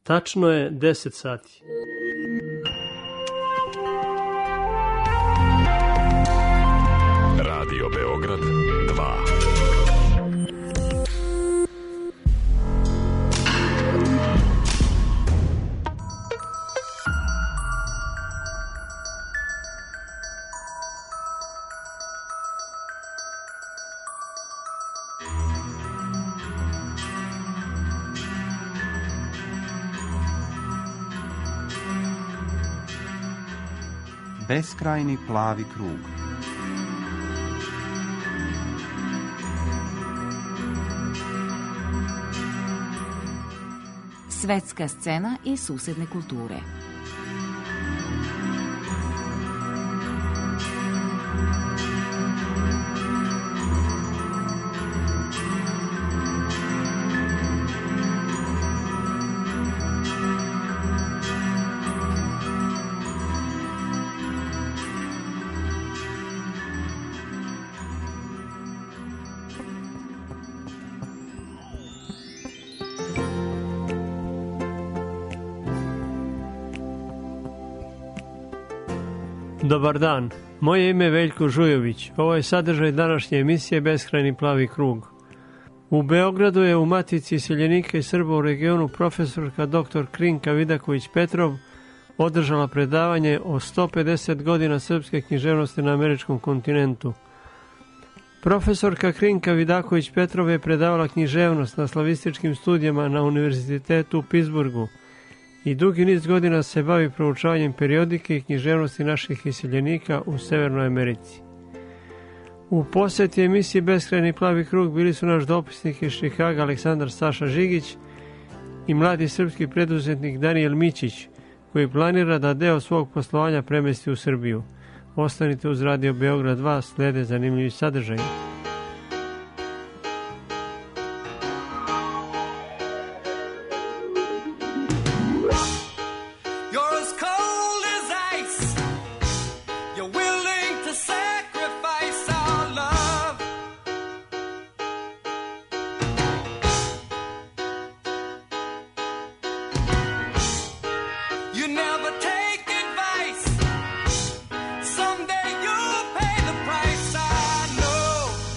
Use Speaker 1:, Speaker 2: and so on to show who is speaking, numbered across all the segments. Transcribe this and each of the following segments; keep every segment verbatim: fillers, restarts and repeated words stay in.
Speaker 1: Tačno je deset sati.
Speaker 2: Radio Beograd dva.
Speaker 3: Beskrajni plavi krug.
Speaker 4: Svetska scena i susedne kulture.
Speaker 1: Dobar dan, moje ime je Veljko Žujović. Ovo je sadržaj današnje emisije Beskrajni plavi krug. U Beogradu je u Matici iseljenika i Srba u regionu profesorka doktor Krinka Vidaković-Petrov održala predavanje o sto pedeset godina srpske književnosti na američkom kontinentu. Profesorka Krinka Vidaković-Petrov je predavala književnost na slavističkim studijama na Univerzitetu u Pittsburghu i dugi niz godina se bavi proučavanjem periodike i književnosti naših iseljenika u Severnoj Americi. U posjeti emisiji Beskrajni plavi krug bili su naš dopisnik iz Čikaga Aleksandar Saša Žigić i mladi srpski preduzetnik Danijel Mićić, koji planira da deo svog poslovanja premesti u Srbiju. Ostanite uz Radio Beograd dva, slede zanimljivi sadržaji.
Speaker 5: Someday you'll pay the price, I know.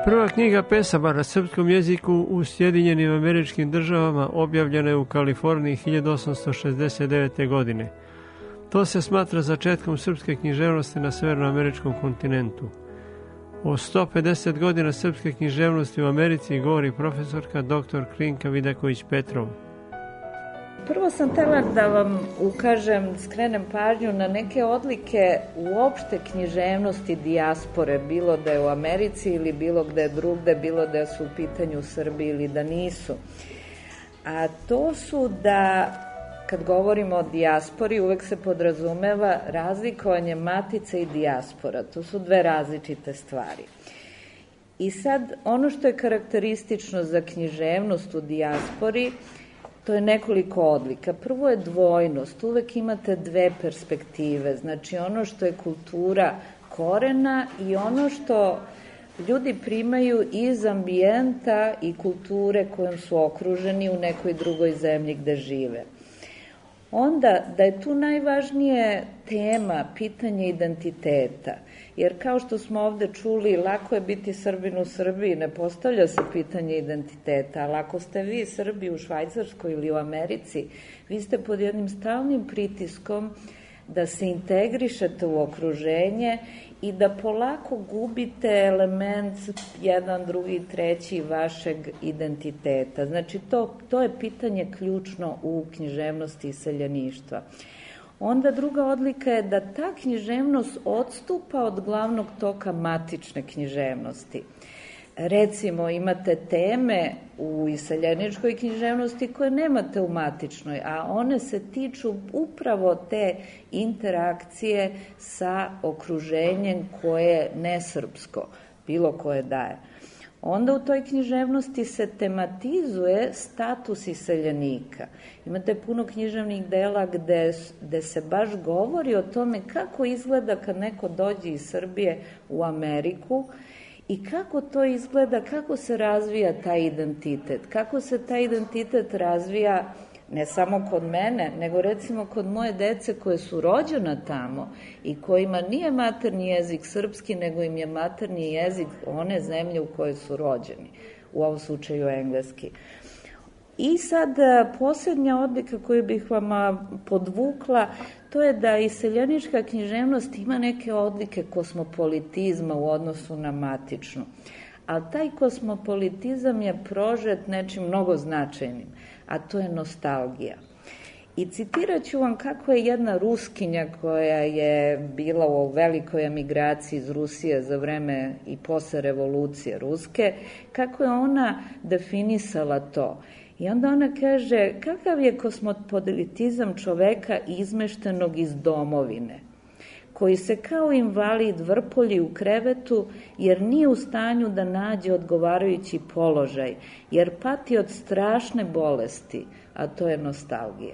Speaker 1: Prva knjiga pesama na srpskom jeziku u Sjedinjenim Američkim Državama objavljena je u Kaliforniji hiljadu osamsto šezdeset devete. godine. To se smatra začetkom srpske književnosti na severnoameričkom kontinentu. O sto pedeset godina srpske književnosti u Americi govori profesorka doktor Krinka Vidaković-Petrov.
Speaker 5: Prvo sam htela da vam ukažem, skrenem pažnju na neke odlike uopšte književnosti dijaspore, bilo da je u Americi ili bilo gde drugde, bilo da su u pitanju Srbi ili da nisu. A to su da, kad govorimo o dijaspori, uvek se podrazumeva razlikovanje matice i dijaspora. To su dve različite stvari. I sad, ono što je karakteristično za književnost u dijaspori, to je nekoliko odlika. Prvo je dvojnost, uvek imate dve perspektive, znači ono što je kultura korena i ono što ljudi primaju iz ambijenta i kulture kojom su okruženi u nekoj drugoj zemlji gde žive. Onda, da je tu najvažnije tema pitanje identiteta, jer kao što smo ovde čuli, lako je biti Srbin u Srbiji, ne postavlja se pitanje identiteta, ali ako ste vi Srbi u Švajcarskoj ili u Americi, vi ste pod jednim stalnim pritiskom da se integrišete u okruženje i da polako gubite element jedan, drugi, treći vašeg identiteta. Znači, to, to je pitanje ključno u književnosti iseljeništva. Onda druga odlika je da ta književnost odstupa od glavnog toka matične književnosti. Recimo, imate teme u iseljeničkoj književnosti koje nemate u matičnoj, a one se tiču upravo te interakcije sa okruženjem koje je nesrpsko, bilo koje daje. Onda u toj književnosti se tematizuje status iseljenika. Imate puno književnih dela gde, gde se baš govori o tome kako izgleda kad neko dođe iz Srbije u Ameriku i kako to izgleda, kako se razvija taj identitet, kako se taj identitet razvija ne samo kod mene, nego recimo kod moje dece koje su rođena tamo i kojima nije maternji jezik srpski, nego im je maternji jezik one zemlje u kojoj su rođeni, u ovom slučaju engleski. I sad posljednja odlika koju bih vam podvukla, to je da iseljenička književnost ima neke odlike kosmopolitizma u odnosu na matičnu. Ali taj kosmopolitizam je prožet nečim mnogo značajnim, a to je nostalgija. I citirat ću vam kako je jedna Ruskinja koja je bila u velikoj emigraciji iz Rusije za vreme i posle revolucije Ruske, kako je ona definisala to. I onda ona kaže, kakav je kosmopolitizam čoveka izmeštenog iz domovine, koji se kao invalid vrpolji u krevetu jer nije u stanju da nađe odgovarajući položaj, jer pati od strašne bolesti, a to je nostalgija.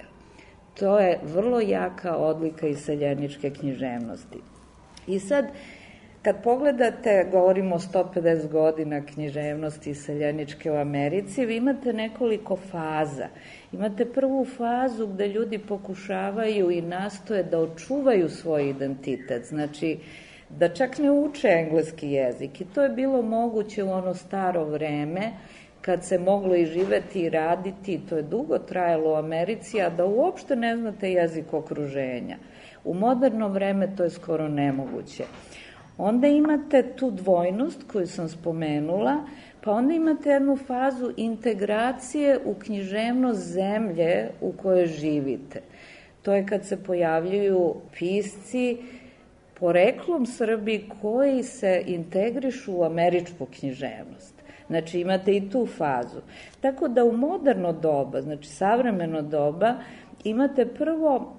Speaker 5: To je vrlo jaka odlika iseljeničke književnosti. I sad, kad pogledate, govorimo o sto pedeset godina književnosti iseljeničke u Americi, vi imate nekoliko faza. Imate prvu fazu gde ljudi pokušavaju i nastoje da očuvaju svoj identitet, znači da čak ne uče engleski jezik. I to je bilo moguće u ono staro vreme, kad se moglo i živeti i raditi, to je dugo trajalo u Americi, a da uopšte ne znate jezik okruženja. U moderno vreme to je skoro nemoguće. Onda imate tu dvojnost koju sam spomenula, pa onda imate jednu fazu integracije u književnost zemlje u kojoj živite. To je kad se pojavljuju pisci poreklom Srbi koji se integrišu u američku književnost. Znači imate i tu fazu. Tako da u moderno doba, znači savremeno doba, imate prvo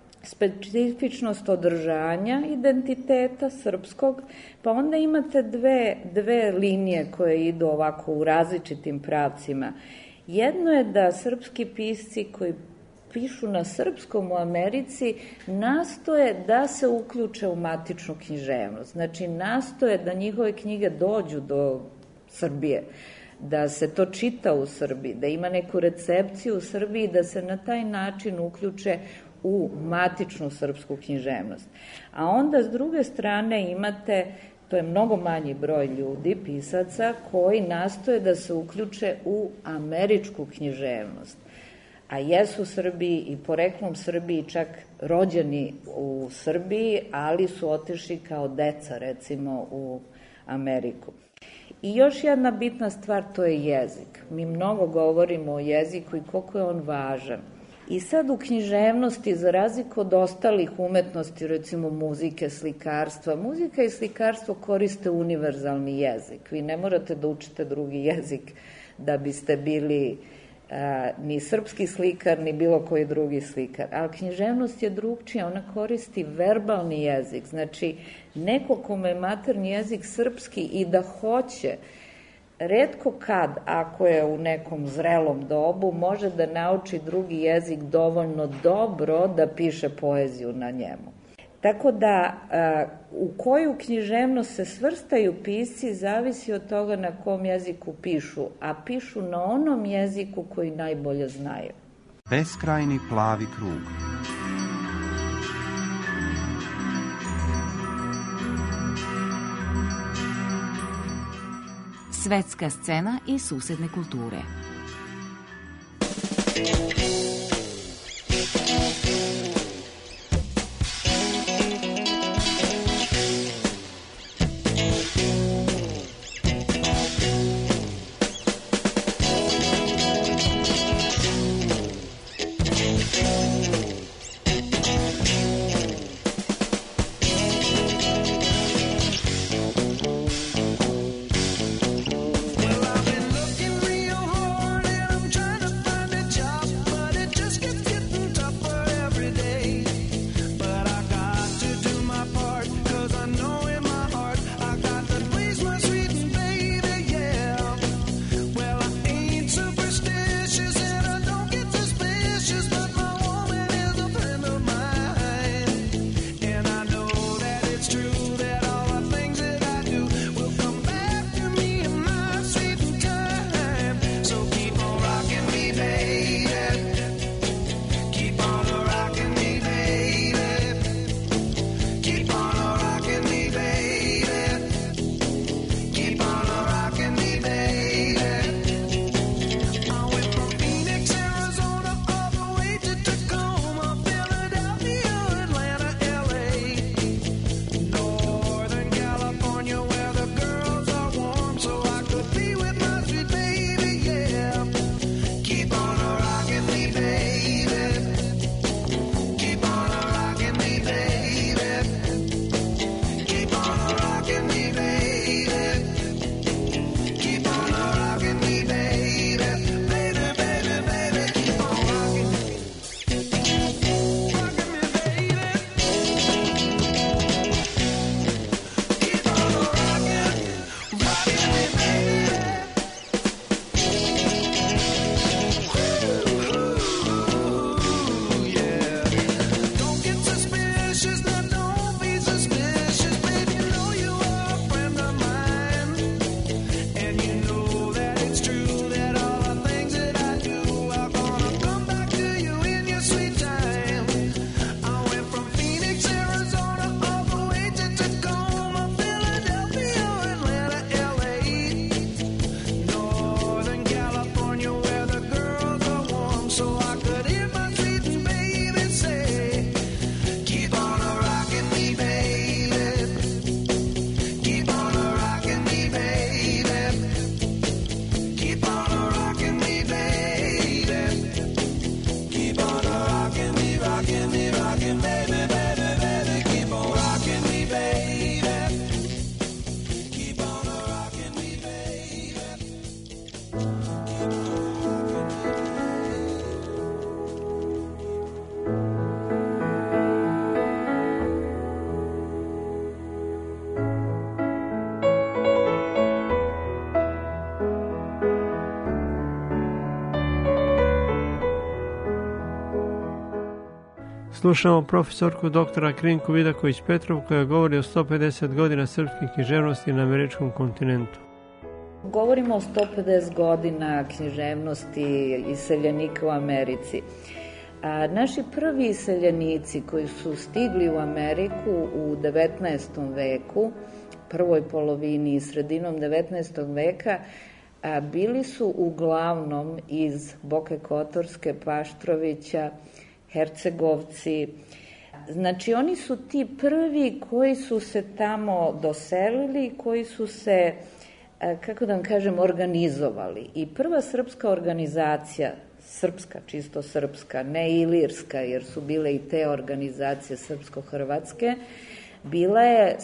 Speaker 5: specifičnost održanja identiteta srpskog, pa onda imate dve, dve linije koje idu ovako u različitim pravcima. Jedno je da srpski pisci koji pišu na srpskom u Americi nastoje da se uključe u matičnu književnost. Znači nastoje da njihove knjige dođu do Srbije, da se to čita u Srbiji, da ima neku recepciju u Srbiji, da se na taj način uključe u matičnu srpsku književnost. A onda s druge strane imate To je mnogo manji broj ljudi, pisaca, koji nastoje da se uključe u američku književnost. A jesu Srbiji i poreklom Srbiji, čak rođeni u Srbiji, ali su otišli kao deca, recimo, u Ameriku. I još jedna bitna stvar, to je jezik. Mi mnogo govorimo o jeziku i koliko je on važan. I sad u književnosti, za razliku od ostalih umetnosti, recimo muzike, slikarstva, muzika i slikarstvo koriste univerzalni jezik. Vi ne morate da učite drugi jezik da biste bili a, ni srpski slikar, ni bilo koji drugi slikar. Ali književnost je drugčija, ona koristi verbalni jezik. Znači, neko kome je maternji jezik srpski i da hoće, retko kad, ako je u nekom zrelom dobu, može da nauči drugi jezik dovoljno dobro da piše poeziju na njemu. Tako da u koju književnost se svrstaju pisci zavisi od toga na kom jeziku pišu, a pišu na onom jeziku koji najbolje znaju.
Speaker 3: Beskrajni plavi krug.
Speaker 4: Svetska scena i susedne kulture.
Speaker 1: Slušamo profesorku doktora Krinku Vidaković-Petrov koja govori o sto pedeset godina srpske književnosti na američkom kontinentu.
Speaker 5: Govorimo o sto pedeset godina književnosti iseljenika u Americi. A naši prvi iseljenici koji su stigli u Ameriku u devetnaestom veku, prvoj polovini i sredinom devetnaestog veka a, bili su uglavnom iz Boke Kotorske, Paštrovića, Hercegovci. Znači, oni su ti prvi koji su se tamo doselili, koji su se, kako da vam kažem, organizovali. I prva srpska organizacija, srpska, čisto srpska, ne ilirska, jer su bile i te organizacije srpsko-hrvatske, bila je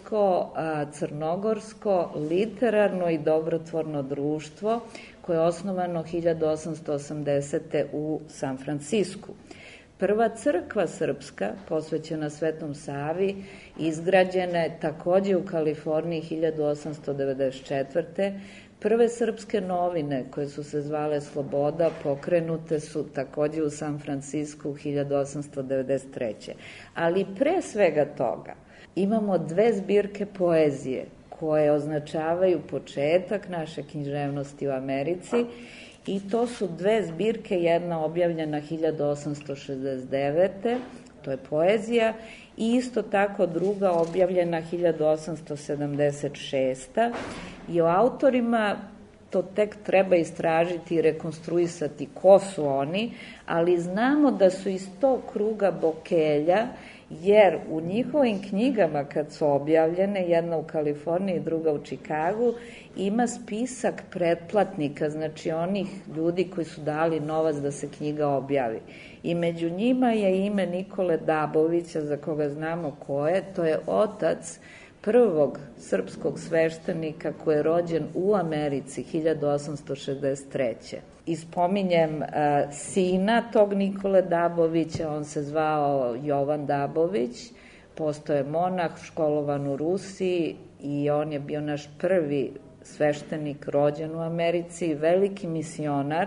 Speaker 5: srpsko-crnogorsko literarno i dobrotvorno društvo koje je osnovano hiljadu osamsto osamdesete. u San Francisku. Prva crkva srpska, posvećena Svetom Savi, izgrađena je takođe u Kaliforniji hiljadu osamsto devedeset četvrte. Prve srpske novine, koje su se zvale Sloboda, pokrenute su takođe u San Francisku hiljadu osamsto devedeset treće. Ali pre svega toga imamo dve zbirke poezije koje označavaju početak naše književnosti u Americi i to su dve zbirke, jedna objavljena hiljadu osamsto šezdeset devete. to je poezija, i isto tako druga objavljena hiljadu osamsto sedamdeset šeste. I o autorima to tek treba istražiti i rekonstruisati ko su oni, ali znamo da su iz tog kruga Bokelja, jer u njihovim knjigama kad su objavljene, jedna u Kaliforniji, druga u Čikagu, ima spisak pretplatnika, znači onih ljudi koji su dali novac da se knjiga objavi. I među njima je ime Nikole Dabovića, za koga znamo ko je, to je otac prvog srpskog sveštenika koji je rođen u Americi hiljadu osamsto šezdeset treće. I spominjem uh, sina tog Nikole Dabovića, on se zvao Jovan Dabović, postao je monah, školovan u Rusiji i on je bio naš prvi sveštenik rođen u Americi, veliki misionar,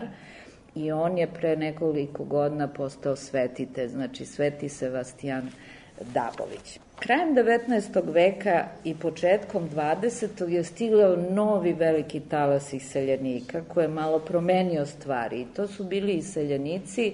Speaker 5: i on je pre nekoliko godina postao svetitelj, znači Sveti Sebastijan Dabović. Krajem devetnaestog veka i početkom dvadesetog je stigao novi veliki talas iseljenika koji je malo promenio stvari. I to su bili iseljenici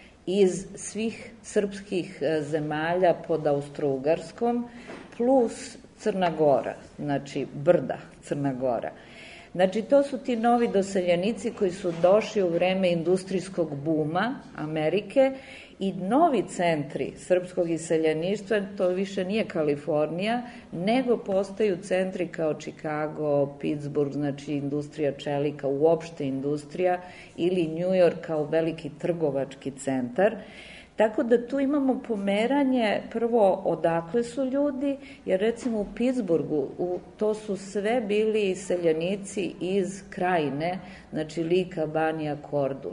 Speaker 5: iz svih srpskih zemalja pod Austro-Ugarskom plus Crna Gora, znači Brda, Crna Gora. Znači, to su ti novi doseljenici koji su došli u vreme industrijskog buma Amerike i novi centri srpskog iseljeništva, to više nije Kalifornija, nego postaju centri kao Čikago, Pittsburgh, znači industrija čelika, uopšte industrija, ili New York kao veliki trgovački centar. Tako da tu imamo pomeranje, prvo odakle su ljudi, jer recimo u Pittsburghu u, to su sve bili iseljenici iz krajine, znači Lika, Banija, Kordun.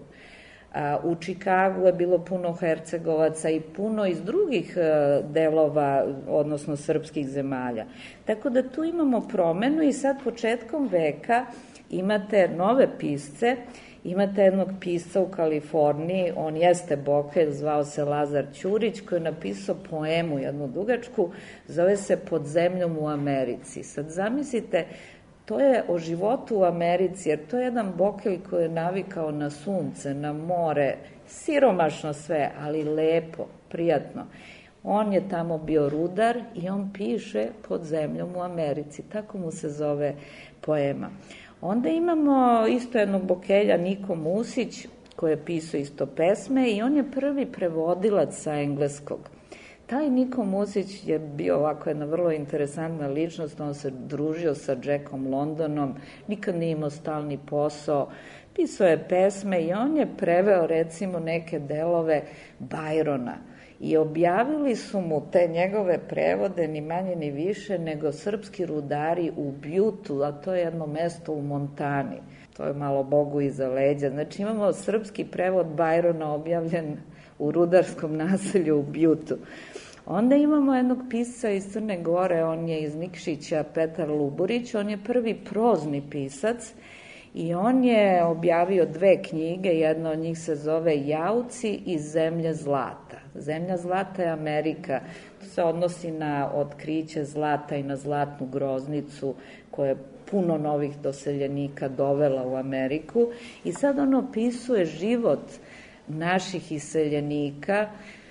Speaker 5: A, u Čikagu je bilo puno Hercegovaca i puno iz drugih a, delova, odnosno srpskih zemalja. Tako da tu imamo promenu i sad početkom veka imate nove pisce. Imate jednog pisca u Kaliforniji, on jeste Bokelj, zvao se Lazar Ćurić, koji je napisao poemu, jednu dugačku, zove se Pod zemljom u Americi. Sad zamislite, to je o životu u Americi, jer to je jedan Bokelj koji je navikao na sunce, na more, siromašno sve, ali lepo, prijatno. On je tamo bio rudar i on piše Pod zemljom u Americi, tako mu se zove poema. Onda imamo isto jednog Bokelja, Niko Musić, koji je pisao isto pesme i on je prvi prevodilac sa engleskog. Taj Niko Musić je bio ovako jedna vrlo interesantna ličnost, on se družio sa Jackom Londonom, nikad nije imao stalni posao, pisao je pesme i on je preveo recimo neke delove Byrona. I objavili su mu te njegove prevode ni manje ni više nego srpski rudari u Butu, a to je jedno mesto u Montani. To je malo Bogu iza leđa. Znači imamo srpski prevod Byrona objavljen u rudarskom naselju u Butu. Onda imamo jednog pisca iz Crne Gore, on je iz Nikšića, Petar Luburić, on je prvi prozni pisac i on je objavio dve knjige, jedna od njih se zove Jauci i Zemlja zlata. Zemlja zlata je Amerika, to se odnosi na otkriće zlata i na zlatnu groznicu koja je puno novih doseljenika dovela u Ameriku i sad on opisuje život naših iseljenika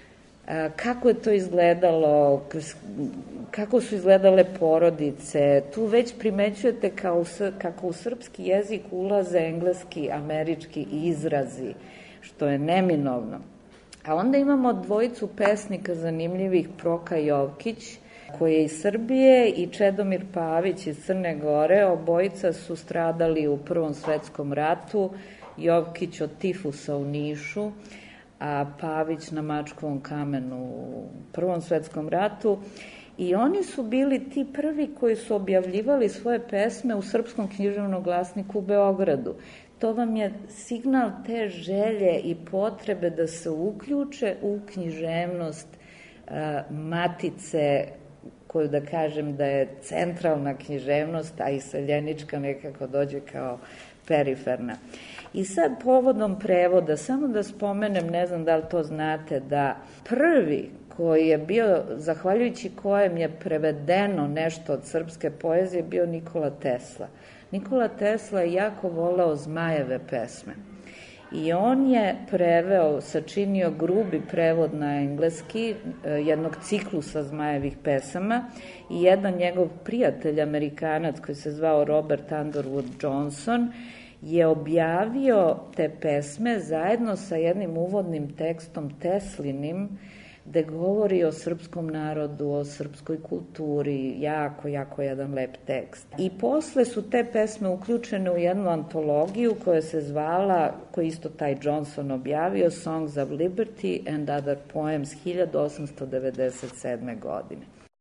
Speaker 5: kako je to izgledalo, kako su izgledale porodice. Tu već primećujete kao, kako u srpski jezik ulaze engleski, američki izrazi, što je neminovno. A onda imamo dvojicu pesnika zanimljivih, Proka Jovkić, koji je iz Srbije, i Čedomir Pavić iz Crne Gore. Obojica su stradali u Prvom svetskom ratu, Jovkić od tifusa u Nišu, a Pavić na Mačkovom kamenu u Prvom svetskom ratu. I oni su bili ti prvi koji su objavljivali svoje pesme u Srpskom književnom glasniku u Beogradu. To vam je signal te želje i potrebe da se uključe u književnost a, matice, koju da kažem da je centralna književnost, a i seljenička nekako dođe kao periferna. I sad povodom prevoda, samo da spomenem, ne znam da li to znate, da prvi koji je bio, zahvaljujući kojem je prevedeno nešto od srpske poezije, bio Nikola Tesla. Nikola Tesla je jako voleo Zmajeve pesme. I on je preveo, sačinio grubi prevod na engleski jednog ciklusa Zmajevih pesama i jedan njegov prijatelj, Amerikanac koji se zvao Robert Underwood Johnson, je objavio te pesme zajedno sa jednim uvodnim tekstom Teslinim, gde govori o srpskom narodu, o srpskoj kulturi, jako, jako jedan lep tekst. I posle su te pesme uključene u jednu antologiju koja se zvala, koju isto taj Johnson objavio, Songs of Liberty and Other Poems, hiljadu osamsto devedeset sedme. godine.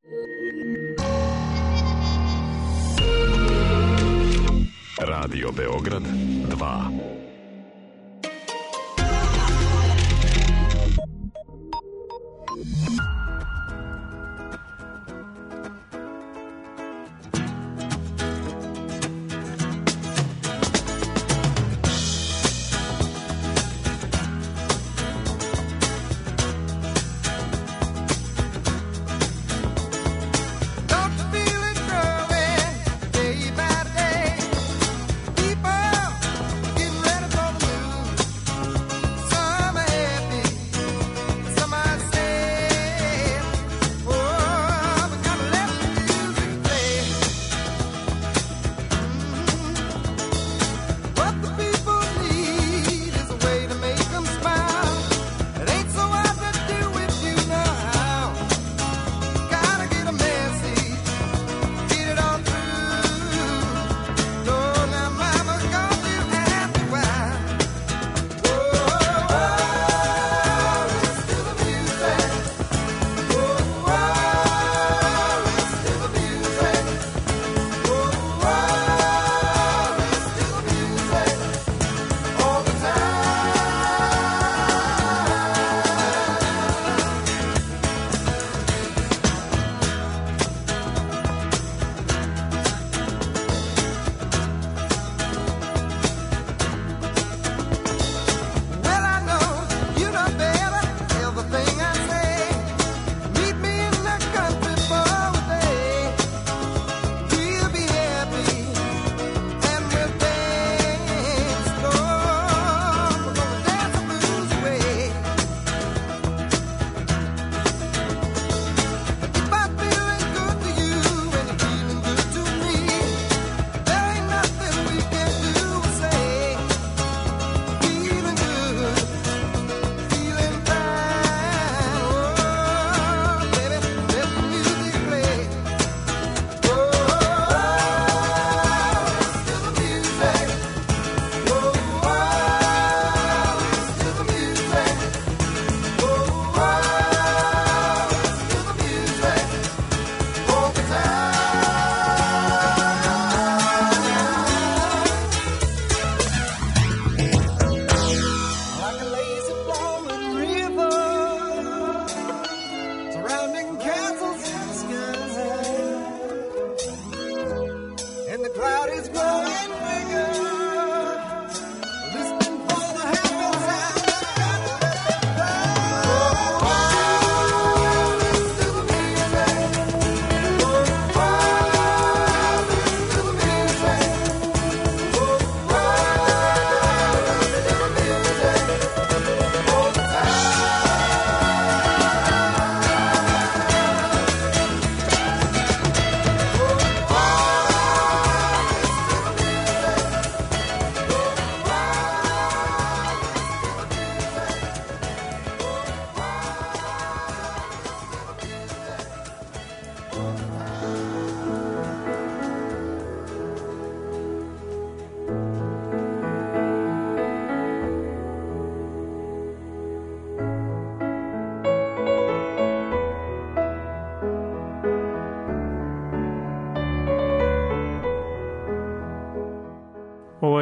Speaker 2: Radio Beograd dva.
Speaker 6: Getting ready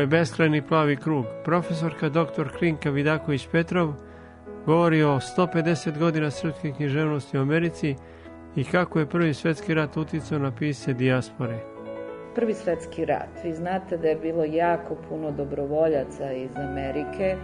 Speaker 1: je Beskrajni plavi krug. Profesorka doktor Klinka Vidaković-Petrov govori o sto pedeset godina srpske književnosti u Americi i kako je Prvi svetski rat uticao na pisce dijaspore.
Speaker 5: Prvi svetski rat. Vi znate da je bilo jako puno dobrovoljaca iz Amerike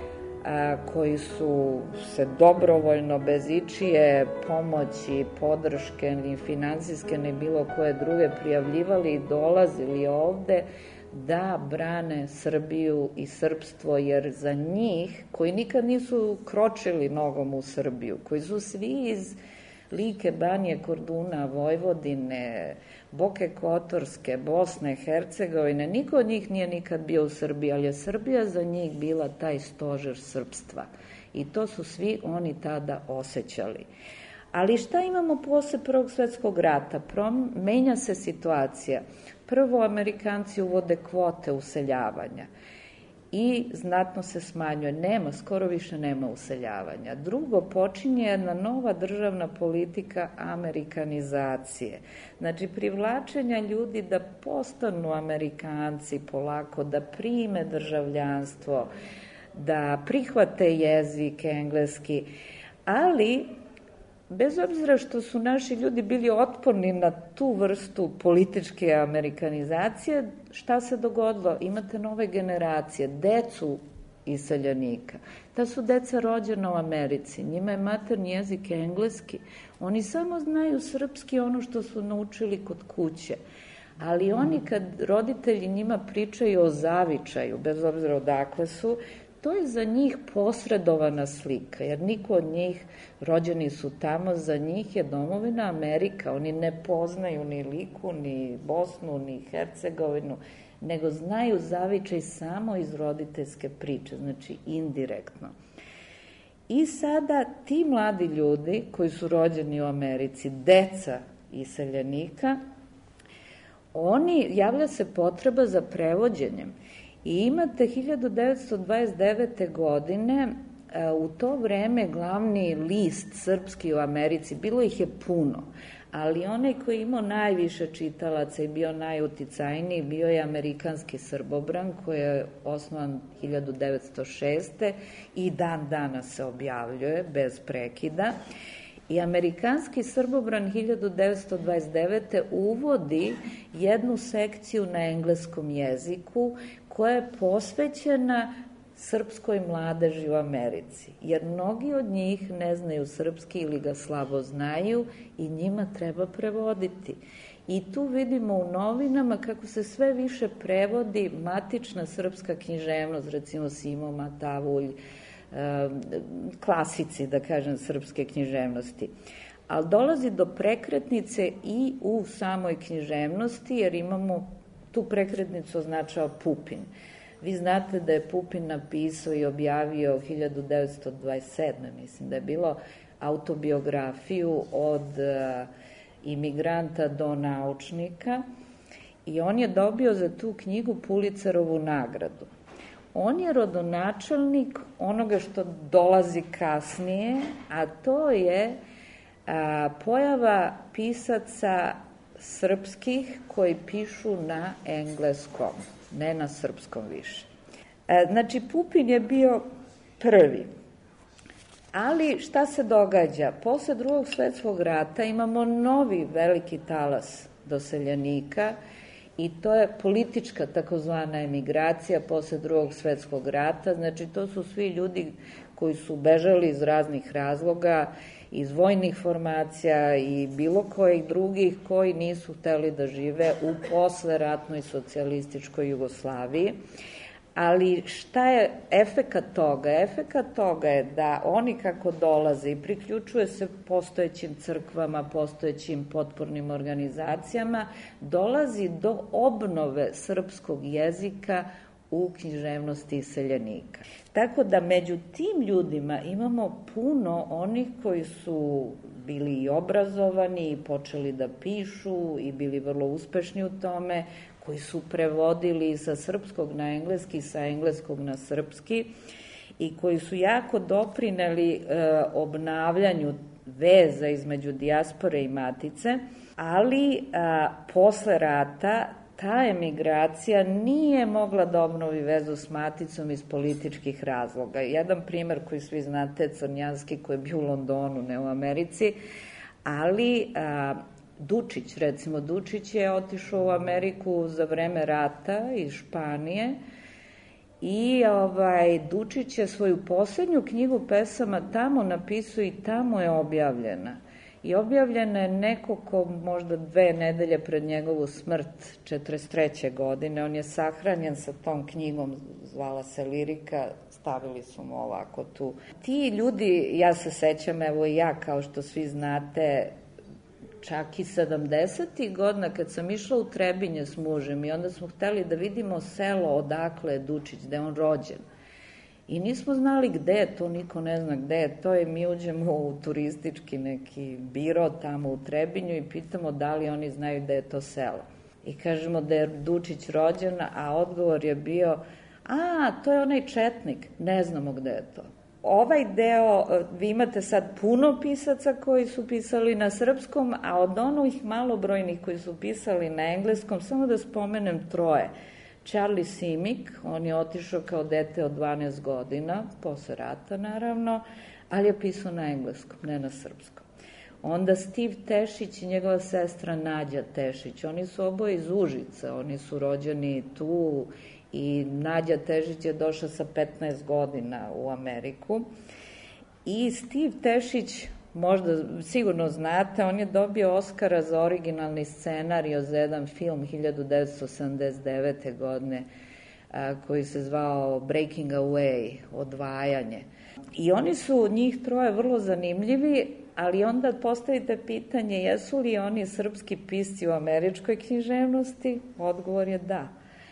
Speaker 5: a, koji su se dobrovoljno, bez ičije pomoći, podrške, ni finansijske, ni bilo koje druge, prijavljivali i dolazili ovde da brane Srbiju i srpstvo, jer za njih, koji nikad nisu kročili nogom u Srbiju, koji su svi iz Like, Banije, Korduna, Vojvodine, Boke Kotorske, Bosne, Hercegovine, niko od njih nije nikad bio u Srbiji, ali je Srbija za njih bila taj stožer srpstva. I to su svi oni tada osjećali. Ali šta imamo posle Prvog svetskog rata? Prom, menja se situacija. Prvo, Amerikanci uvode kvote useljavanja i znatno se smanjuje. Nema, skoro više nema useljavanja. Drugo, počinje jedna nova državna politika amerikanizacije. Znači, privlačenja ljudi da postanu Amerikanci polako, da prime državljanstvo, da prihvate jezik engleski, ali bez obzira što su naši ljudi bili otporni na tu vrstu političke amerikanizacije, šta se dogodilo? Imate nove generacije, decu iseljenika. Ta su deca rođena u Americi, njima je materni jezik engleski, oni samo znaju srpski, ono što su naučili kod kuće. Ali oni kad roditelji njima pričaju o zavičaju, bez obzira odakle su, to je za njih posredovana slika, jer niko od njih, rođeni su tamo, za njih je domovina Amerika, oni ne poznaju ni Liku, ni Bosnu, ni Hercegovinu, nego znaju zavičaj samo iz roditeljske priče, znači indirektno. I sada ti mladi ljudi koji su rođeni u Americi, deca iseljenika, oni, javlja se potreba za prevođenjem. I imate hiljadu devetsto dvadeset devete. godine, u to vreme glavni list srpski u Americi, bilo ih je puno, ali onaj koji je imao najviše čitalaca i bio najuticajniji bio je Amerikanski Srbobran, koji je osnovan hiljadu devetsto šeste. i dan danas se objavljuje bez prekida. I Amerikanski Srbobran hiljadu devetsto dvadeset devete. uvodi jednu sekciju na engleskom jeziku koja je posvećena srpskoj mladeži u Americi, jer mnogi od njih ne znaju srpski ili ga slabo znaju i njima treba prevoditi. I tu vidimo u novinama kako se sve više prevodi matična srpska književnost, recimo Simo Matavulj, klasici, da kažem, srpske književnosti. Ali dolazi do prekretnice i u samoj književnosti, jer imamo tu prekretnicu označava Pupin. Vi znate da je Pupin napisao i objavio hiljadu devetsto dvadeset sedme. mislim da je bilo autobiografiju od uh, imigranta do naučnika i on je dobio za tu knjigu Pulitzerovu nagradu. On je rodonačelnik onoga što dolazi kasnije, a to je a, pojava pisaca srpskih koji pišu na engleskom, ne na srpskom više. E, znači, Pupin je bio prvi. Ali šta se događa? Posle Drugog svetskog rata imamo novi veliki talas doseljenika i to je politička takozvana emigracija posle Drugog svetskog rata. Znači, to su svi ljudi koji su bežali iz raznih razloga, iz vojnih formacija i bilo kojih drugih koji nisu hteli da žive u posleratnoj socijalističkoj Jugoslaviji. Ali šta je efekat toga? Efekat toga je da oni kako dolaze i priključuje se postojećim crkvama, postojećim potpornim organizacijama, dolazi do obnove srpskog jezika u književnosti iseljenika. Tako da među tim ljudima imamo puno onih koji su bili i obrazovani i počeli da pišu i bili vrlo uspešni u tome, koji su prevodili sa srpskog na engleski, sa engleskog na srpski i koji su jako doprineli e, obnavljanju veza između dijaspore i matice, ali a, posle rata ta emigracija nije mogla da obnovi vezu s maticom iz političkih razloga. Jedan primer koji svi znate, Crnjanski, koji je bio u Londonu, ne u Americi, ali a, Dučić, recimo, Dučić je otišao u Ameriku za vreme rata iz Španije i ovaj, Dučić je svoju poslednju knjigu pesama tamo napisao i tamo je objavljena. I objavljena je nekako, možda dve nedelje pred njegovu smrt, četrdeset treće godine. On je sahranjen sa tom knjigom, zvala se Lirika, stavili su mu ovako tu. Ti ljudi, ja se sećam, evo i ja, kao što svi znate, čak i sedamdesetih godina, kad sam išla u Trebinje s mužem i onda smo hteli da vidimo selo odakle je Dučić, gde je on rođen. I nismo znali gde je to, niko ne zna gde je to i mi uđemo u turistički neki biro tamo u Trebinju i pitamo da li oni znaju gde je to selo. I kažemo da je Dučić rođen, a odgovor je bio, a, to je onaj četnik, ne znamo gde je to. Ovaj deo, vi imate sad puno pisaca koji su pisali na srpskom, a od onih malobrojnih koji su pisali na engleskom, samo da spomenem troje. Charlie Simic, on je otišao kao dete od dvanaest godina, posle rata naravno, ali je pisao na engleskom, ne na srpskom. Onda Steve Tešić i njegova sestra Nađa Tešić, oni su oboje iz Užica, oni su rođeni tu i Nađa Tešić je došla sa petnaest godina u Ameriku. I Steve Tešić, možda sigurno znate, on je dobio Oskara za originalni scenario za jedan film hiljadu devetsto sedamdeset devete. godine a, koji se zvao Breaking Away, odvajanje. I oni su, njih troje, vrlo zanimljivi, ali onda postavite pitanje jesu li oni srpski pisci u američkoj književnosti? Odgovor je da.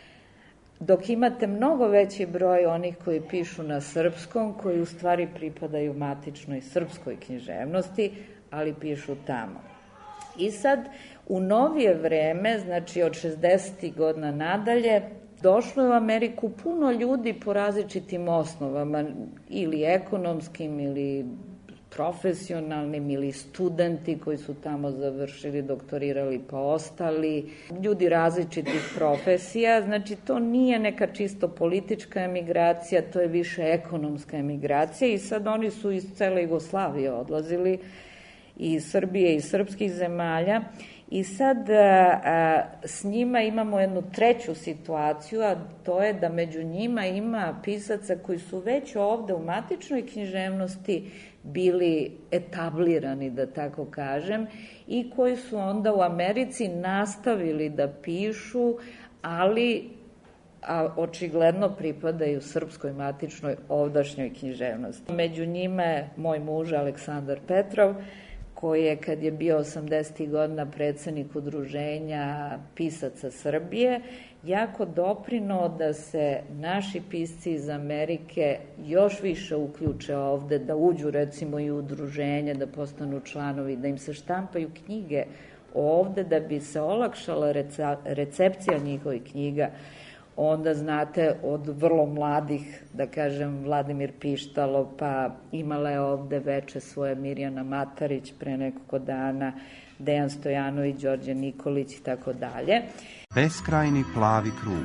Speaker 5: Dok imate mnogo veći broj onih koji pišu na srpskom, koji u stvari pripadaju matičnoj srpskoj književnosti, ali pišu tamo. I sad, u novije vreme, znači od šezdesetih godina nadalje, došlo je u Ameriku puno ljudi po različitim osnovama, ili ekonomskim, ili profesionalnim, ili studenti koji su tamo završili, doktorirali pa ostali, ljudi različitih profesija, znači to nije neka čisto politička emigracija, to je više ekonomska emigracija i sad oni su iz cele Jugoslavije odlazili, iz Srbije i srpskih zemalja i sad a, a, s njima imamo jednu treću situaciju, a to je da među njima ima pisaca koji su već ovde u matičnoj književnosti bili etablirani, da tako kažem, i koji su onda u Americi nastavili da pišu, ali a očigledno pripadaju srpskoj matičnoj ovdašnjoj književnosti. Među njima je moj muž Aleksandar Petrov, koji je, kad je bio osamdesetih godina predsednik udruženja pisaca Srbije, jako doprinuo da se naši pisci iz Amerike još više uključe ovde, da uđu recimo i u udruženje, da postanu članovi, da im se štampaju knjige ovde, da bi se olakšala recepcija njihovih knjiga. Onda, znate, od vrlo mladih, da kažem, Vladimir Pištalo, pa imala je ovde veče svoje Mirjana Matarić pre nekoliko dana, Dejan Stojanović, Đorđe Nikolić i tako dalje.
Speaker 3: Beskrajni plavi krug.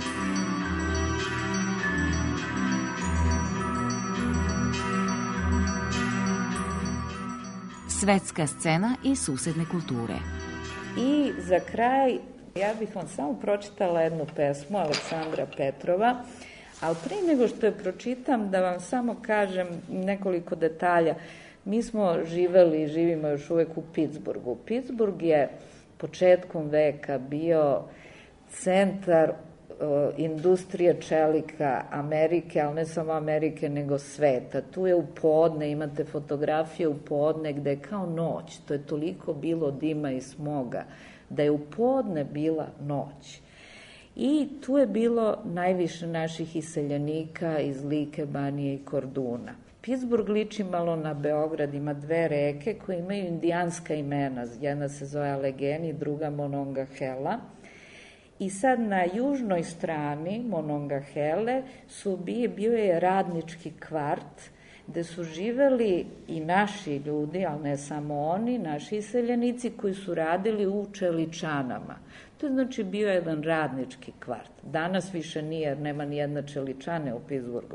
Speaker 4: Svetska scena i susedne kulture.
Speaker 5: I za kraj, ja bih vam samo pročitala jednu pesmu Aleksandra Petrova, ali pre nego što je pročitam, da vam samo kažem nekoliko detalja. Mi smo živeli i živimo još uvek u Pittsburghu. Pittsburgh je početkom veka bio centar uh, industrije čelika Amerike, ali ne samo Amerike, nego sveta. Tu je u podne, imate fotografije u podne gde je kao noć. To je toliko bilo dima i smoga, da je u podne bila noć. I tu je bilo najviše naših iseljenika iz Like, Banije i Korduna. Pittsburgh liči malo na Beograd, ima dve reke koje imaju indijanska imena. Jedna se zove Allegheny, druga Monongahela. I sad na južnoj strani Monongahele su bio je radnički kvart, gde su živeli i naši ljudi, ali ne samo oni, naši iseljenici koji su radili u čeličanama. To je znači bio jedan radnički kvart. Danas više nije, jer nema ni jedna čeličane u Pittsburghu.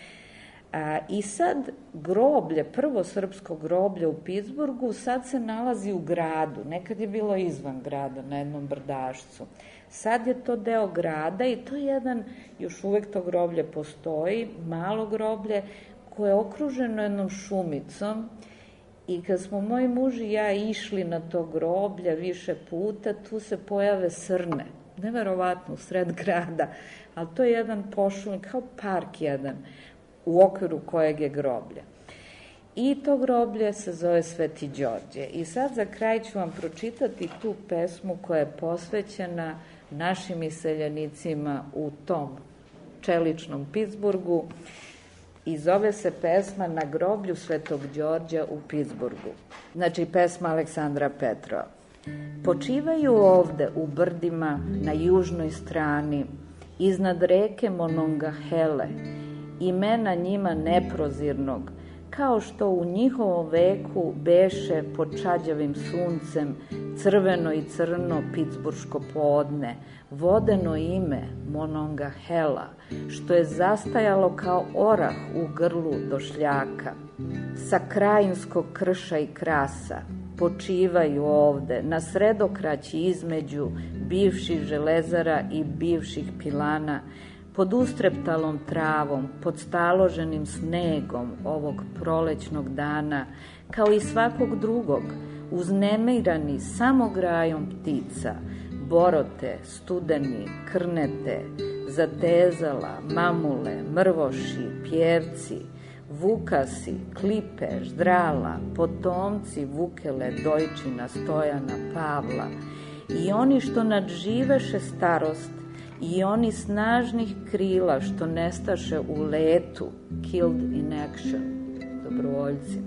Speaker 5: A, I sad groblje, prvo srpsko groblje u Pittsburghu, sad se nalazi u gradu. Nekad je bilo izvan grada, na jednom brdašcu. Sad je to deo grada i to je jedan, još uvek to groblje postoji, malo groblje, koje je okruženo jednom šumicom. I kad smo moj muž i ja išli na to groblje više puta, tu se pojave srne. Neverovatno, u sred grada. Ali to je jedan pošumik, kao park jedan, u okviru kojeg je groblje. I to groblje se zove Sveti Đorđe. I sad za kraj ću vam pročitati tu pesmu koja je posvećena našim iseljenicima u tom čeličnom Pittsburghu. I zove se pesma Na groblju Svetog Đorđa u Pittsburghu. Znači, pesma Aleksandra Petrova. Počivaju ovde u brdima na južnoj strani, iznad reke Monongahele, imena njima neprozirnog, kao što u njihovom veku beše pod čađavim suncem crveno i crno pittsburško podne, vodeno ime Monongahela, što je zastajalo kao orah u grlu došljaka. Sa krajinskog krša i krasa počivaju ovde na sredokraći između bivših železara i bivših pilana, pod ustreptalom travom, pod staloženim snegom ovog prolećnog dana, kao i svakog drugog, uznemirani samo grajom ptica, borote, studeni, krnete, zatezala, mamule, mrvoši, pjevci, vukasi, klipe, ždrala, potomci Vukele, Dojčina, Stojana, Pavla i oni što nadživeše starost, i oni snažnih krila što nestaše u letu, killed in action, dobrovoljci.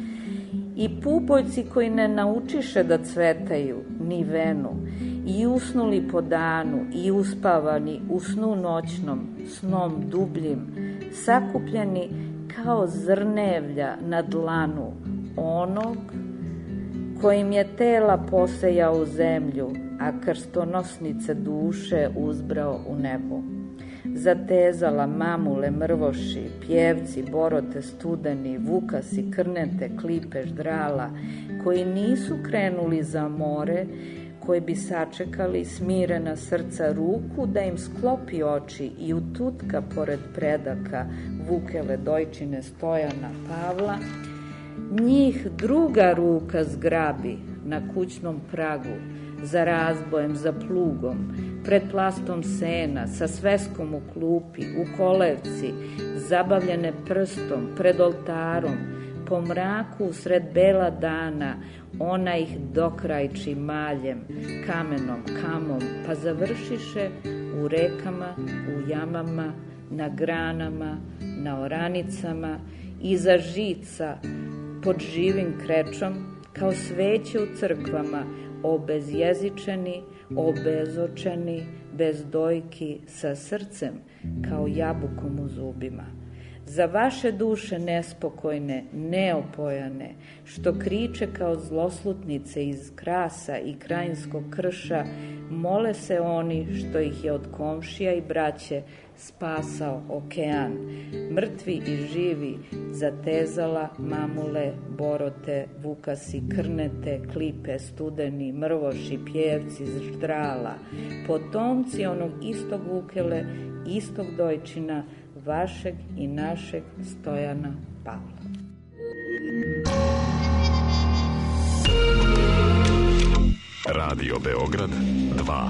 Speaker 5: I pupoljci koji ne naučiše da cvetaju, ni venu, i usnuli po danu, i uspavani u snu noćnom, snom dubljim, sakupljeni kao zrnevlja na dlanu onog kojim je tela posejao u zemlju, a krstonosnice duše uzbrao u nebu. Zatezala mamule, mrvoši, pjevci, borote, studeni, vukasi, krnete, klipe, ždrala, koji nisu krenuli za more, koji bi sačekali smirena srca ruku da im sklopi oči i ututka pored predaka Vukele, Dojčine, Stojana, Pavla, njih druga ruka zgrabi na kućnom pragu, za razbojem, za plugom, pred plastom sena, sa sveskom u klupi, u kolevci, zabavljene prstom, pred oltarom, po mraku sred bela dana, ona ih dokrajči maljem, kamenom, kamom, pa završiše u rekama, u jamama, na granama, na oranicama, iza žica, pod živim krečom, kao sveće u crkvama, obezjezičeni, obezočeni, bez dojki, sa srcem, kao jabukom u zubima. Za vaše duše nespokojne, neopojane, što kriče kao zloslutnice iz krasa i krajinskog krša, mole se oni što ih je od komšija i braće spasao okean, mrtvi i živi, zatezala, mamule, borote, vukasi, krnete, klipe, studeni, mrvoši, pjevci, ždrala, potomci onog istog Vukele, istog Dojčina, vašeg i našeg Stojana Pavla.
Speaker 2: Radio Beograd dva.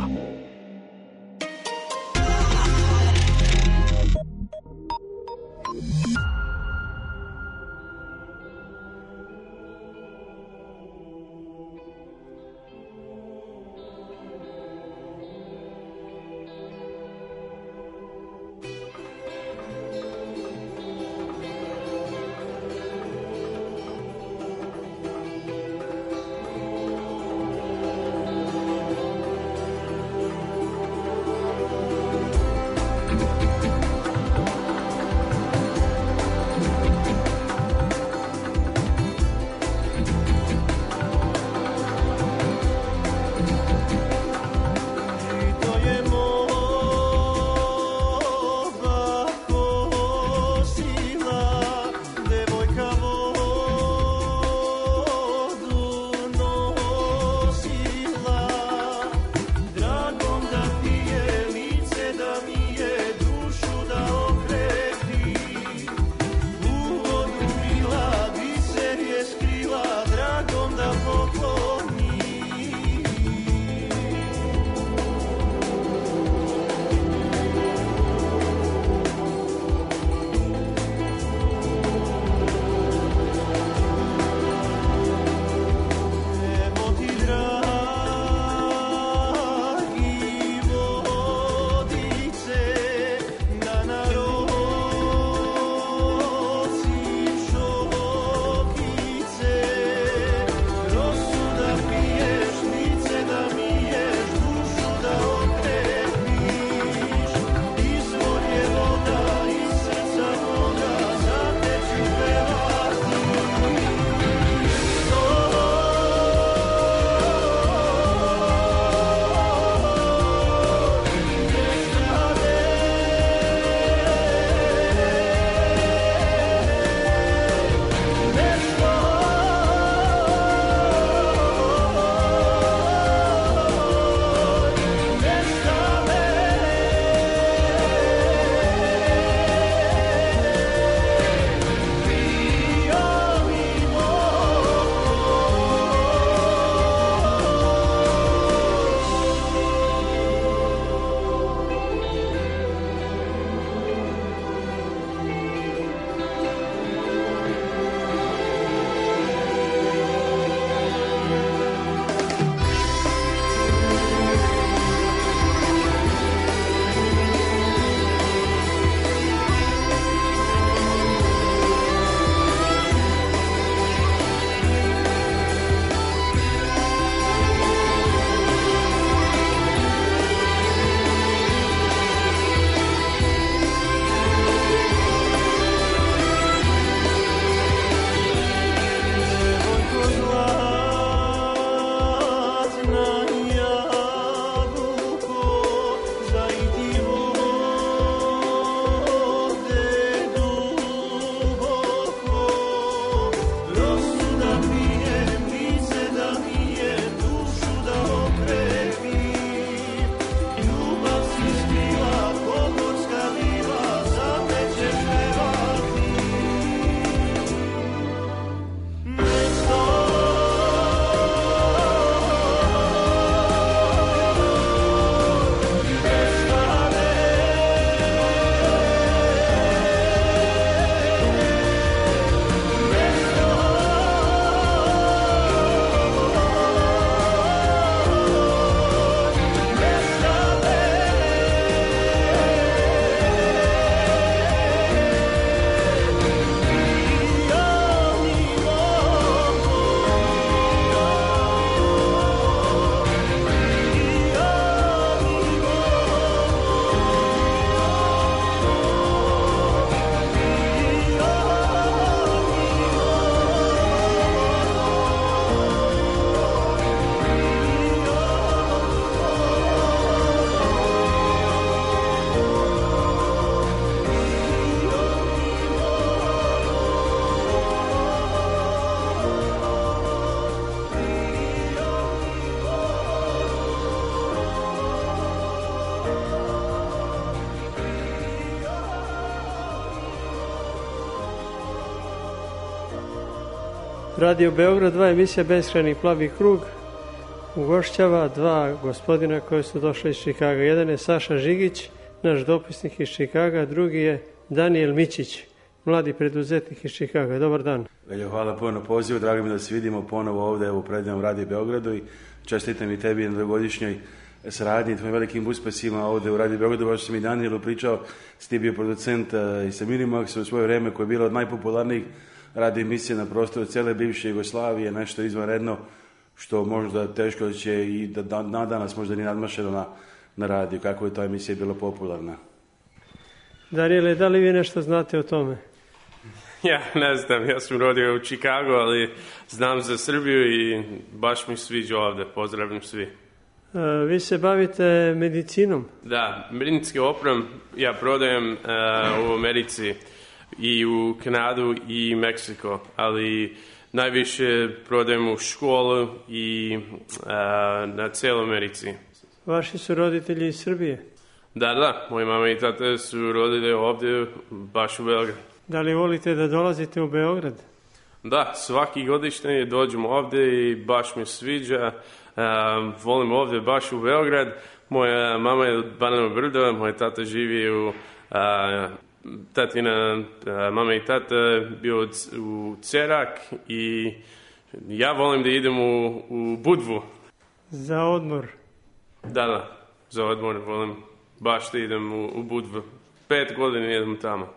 Speaker 1: Radio Beograd dva, emisija Beskrajni plavi krug, ugošćava dva gospodina koji su došli iz Čikaga. Jedan je Saša Žigić, naš dopisnik iz Čikaga, drugi je Danijel Mićić, mladi preduzetnik iz Čikaga. Dobar dan.
Speaker 6: Veljo, hvala puno na pozivu, drago mi da se vidimo ponovo ovdje u predivnom Radio Beogradu i čestitam i tebi na dvogodišnjoj saradnji i tvojim velikim uspesima ovdje u Radio Beogradu. Baš sam i Danijelu pričao, si ti bio producent i sa Minimaxom u svoje vreme koje je bilo od najpopularnijih radio emisije na prostoru cijele bivše Jugoslavije, nešto izvanredno što možda teško će i da, da na danas možda ni nadmašeno na, na radiju, kako je ta emisija bila popularna.
Speaker 1: Danijele, da li vi nešto znate o tome?
Speaker 7: Ja ne znam, ja sam rodio u Čikagu, ali znam za Srbiju i baš mi sviđa ovdje, pozdravljam svi.
Speaker 1: E, vi se bavite medicinom?
Speaker 7: Da, medicinski oprem ja prodajem uh, u Americi i u Kanadu i Meksiko, ali najviše prodajem u školu i uh, na cijeloj Americi.
Speaker 1: Vaši su roditelji iz Srbije?
Speaker 7: Da, da, moji mama i tata su rodili ovdje, baš u Beograd.
Speaker 1: Da li volite da dolazite u Beograd?
Speaker 7: Da, svaki godišnje dođemo ovdje i baš mi sviđa. Uh, volim ovdje baš u Beograd. Moja mama je od Banana Brda, moj tata živi u... Uh, tatina, uh, mama i tata bio u Cerak i ja volim da idem u, u Budvu.
Speaker 1: Za odmor?
Speaker 7: Da, da, za odmor volim baš da idem u, u Budvu. Pet godina idem tamo.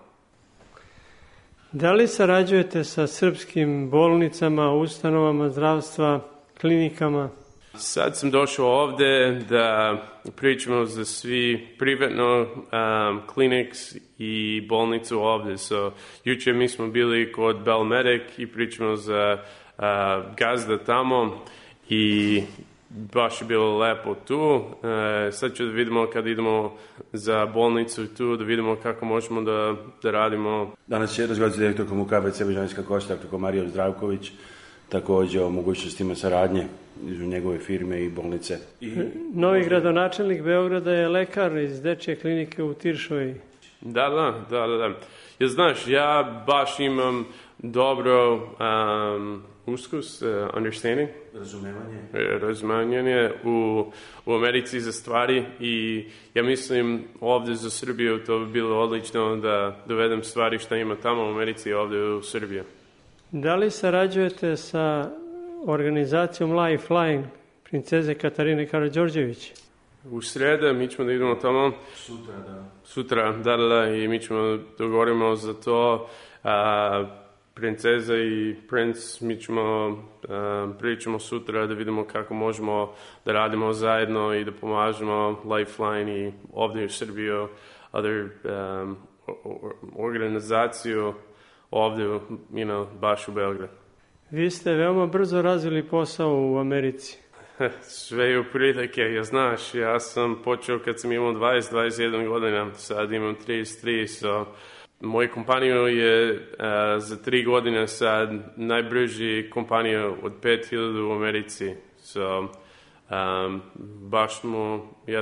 Speaker 1: Da li sarađujete sa srpskim bolnicama, ustanovama zdravstva, klinikama?
Speaker 7: Sad sam došao ovdje da pričamo za svi privatno um, kliniks i bolnicu ovdje. So, jučer mi smo bili kod Belmedic i pričamo za uh, gazda tamo i baš je bilo lepo tu. Uh, sad ću da vidimo kad idemo za bolnicu tu, da vidimo kako možemo da, da radimo.
Speaker 6: Danas će razgovarati s direktorkom u K B C Bežanijska Košta, doktor Marijom Zdravković, također o mogućnostima saradnje između njegove firme i bolnice. I...
Speaker 1: Novi gradonačelnik Beograda je lekar iz dečje klinike u Tiršovi.
Speaker 7: Da, da, da, da. Ja, znaš, ja baš imam dobro um, uskus, uh, understanding.
Speaker 6: Razumevanje.
Speaker 7: Razumevanje u, u Americi za stvari i ja mislim ovdje za Srbiju to bi bilo odlično da dovedem stvari što ima tamo u Americi i ovdje u Srbiji.
Speaker 1: Da li sarađujete sa organizacijom Lifeline princeze Katarine Karađorđević?
Speaker 7: U sredu mi ćemo da idemo tamo.
Speaker 6: Sutra, da.
Speaker 7: Sutra, da, da, i mi ćemo dogovorimo za to. A, princeza i princ, mi ćemo a, pričamo sutra da vidimo kako možemo da radimo zajedno i da pomažemo Lifeline i ovdje u Srbiju, other um, organizaciju ovdje, you know, baš u Beogradu.
Speaker 1: Vi ste veoma brzo razvili posao u Americi.
Speaker 7: Sve je u prilike, ja znaš, ja sam počeo kad sam imao dvadeset do dvadeset jedan godina, sad imam trideset tri, so moja kompanija je uh, za tri godine sad najbrži kompanija od pet hiljada u Americi, so um, baš smo, ja,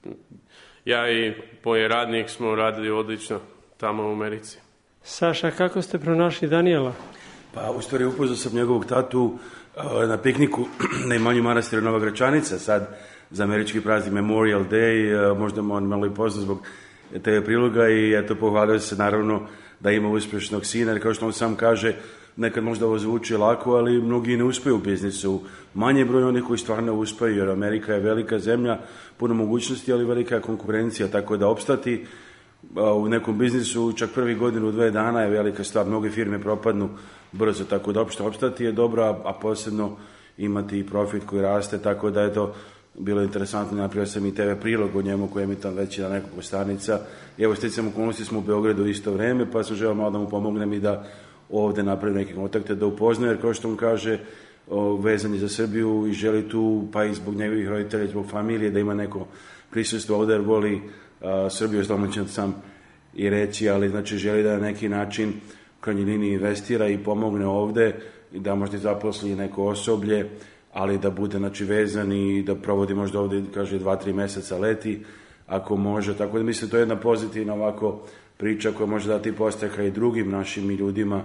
Speaker 7: ja i moj radnik smo radili odlično tamo u Americi.
Speaker 1: Saša, kako ste pronašli Danijela?
Speaker 6: Pa, u stvari upoznao sam njegovog tatu uh, na pikniku na imanju manastira Nova Gračanica, sad za američki praznik Memorial Day, uh, možda on malo i poznao zbog te priloga i eto, pohvalio se naravno da ima uspješnog sina, jer kao što on sam kaže, nekad možda ovo zvuči lako, ali mnogi ne uspiju u biznisu. Manje broj onih koji stvarno uspiju, jer Amerika je velika zemlja, puno mogućnosti, ali velika konkurencija, tako da opstati u nekom biznisu čak prvi godinu, dve dana je velika stvar. Mnoge firme propadnu brzo, tako da opšte opstati je dobro, a posebno imati i profit koji raste, tako da je to bilo interesantno. Napravio sam i te ve prilog o njemu koji je mi tam već na nekoliko stanica. I evo, sticam okolnosti smo u Beogradu u isto vreme, pa sam želeo malo da mu pomognem i da ovdje napravim neke kontakte, da upoznaje, jer kao što on kaže, o, vezan je za Srbiju i želi tu, pa i zbog njegovih roditelja, zbog familije, da ima neko prisustvo ovdje, jer voli a, Srbiju, domaćan sam i reći, ali znači želi da na neki način u krajnjoj liniji investira i pomogne ovdje i da možda zaposli neko osoblje, ali da bude znači vezan i da provodi možda ovdje, kaže, dva, tri mjeseca leti, ako može. Tako da mislim, to je jedna pozitivna ovako priča koja može dati posteha i drugim našim ljudima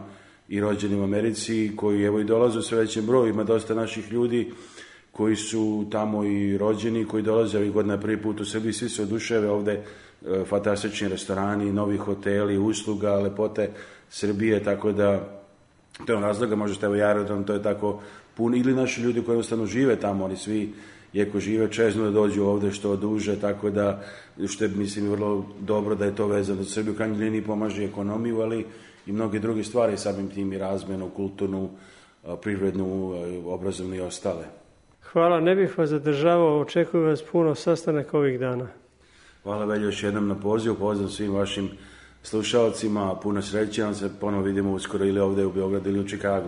Speaker 6: i rođeni u Americi, koji evo i dolaze u sve većem broju. Ima dosta naših ljudi koji su tamo i rođeni, koji dolaze ovih godina prvi put u Srbiji, svi se oduševe ovde, e, fantastični restorani, novi hoteli, usluga, lepote Srbije, tako da to je on razloga, možete evo i aerodrom, to je tako pun, ili naši ljudi koji jednostavno žive tamo, oni svi, iako žive, čezno da dođu ovde što duže, tako da, što je, mislim, vrlo dobro da je to vezano za Srbiju, u krajnjoj liniji pomaže ekonomiju, ali i mnoge druge stvari, samim tim i razmenu, kulturnu, privrednu, obrazovnu i ostale.
Speaker 1: Hvala, ne bih vas zadržavao, očekujem vas puno sastanak ovih dana.
Speaker 6: Hvala Veljo još jednom na pozivu, pozdrav svim vašim slušalcima, puno sreće, nam se ponovo vidimo uskoro ili ovde u Beogradu ili u Čikagu.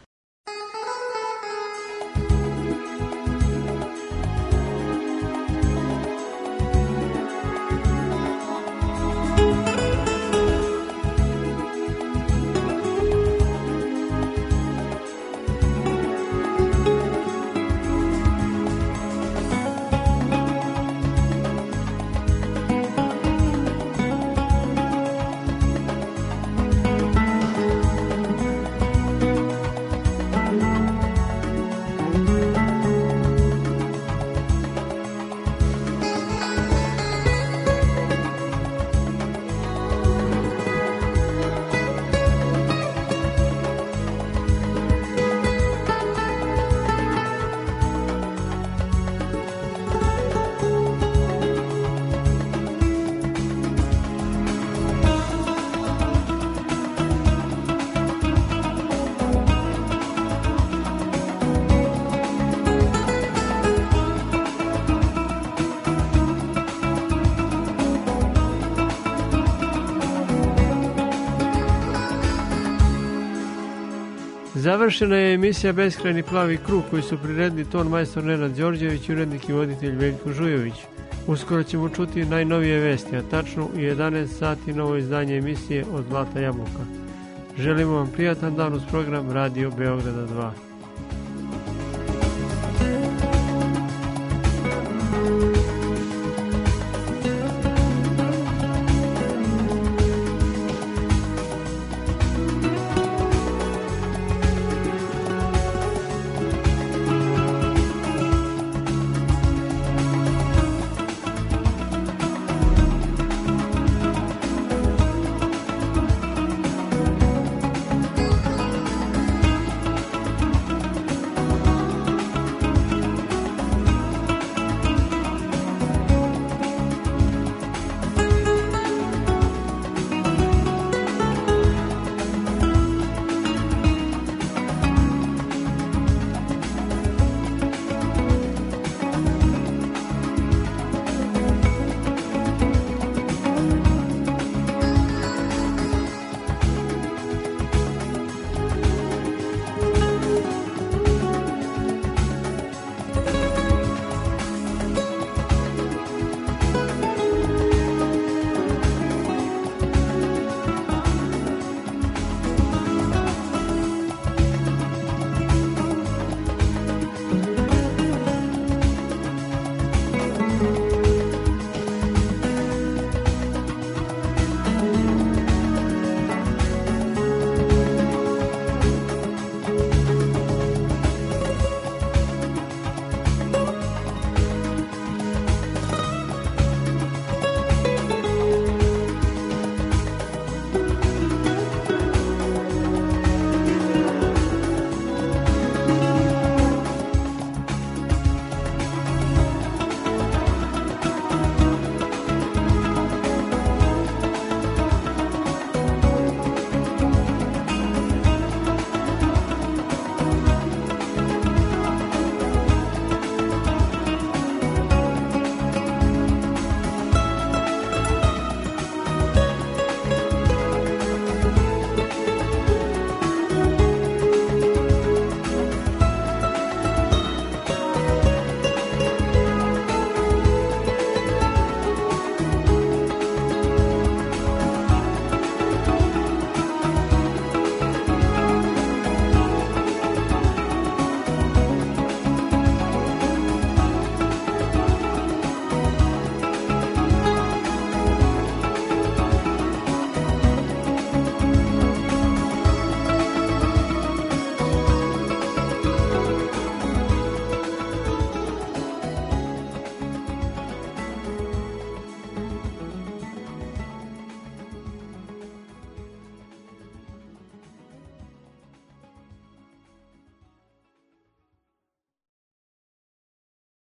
Speaker 1: Završena je emisija Beskrajni plavi krug koju su priredili ton majstor Nenad Đorđević i urednik i voditelj Veljko Žujović. Uskoro ćemo čuti najnovije vesti, a tačno u jedanaest sati novo izdanje emisije od Zlata jabuka. Želimo vam prijatan dan uz program Radio Beograda dva.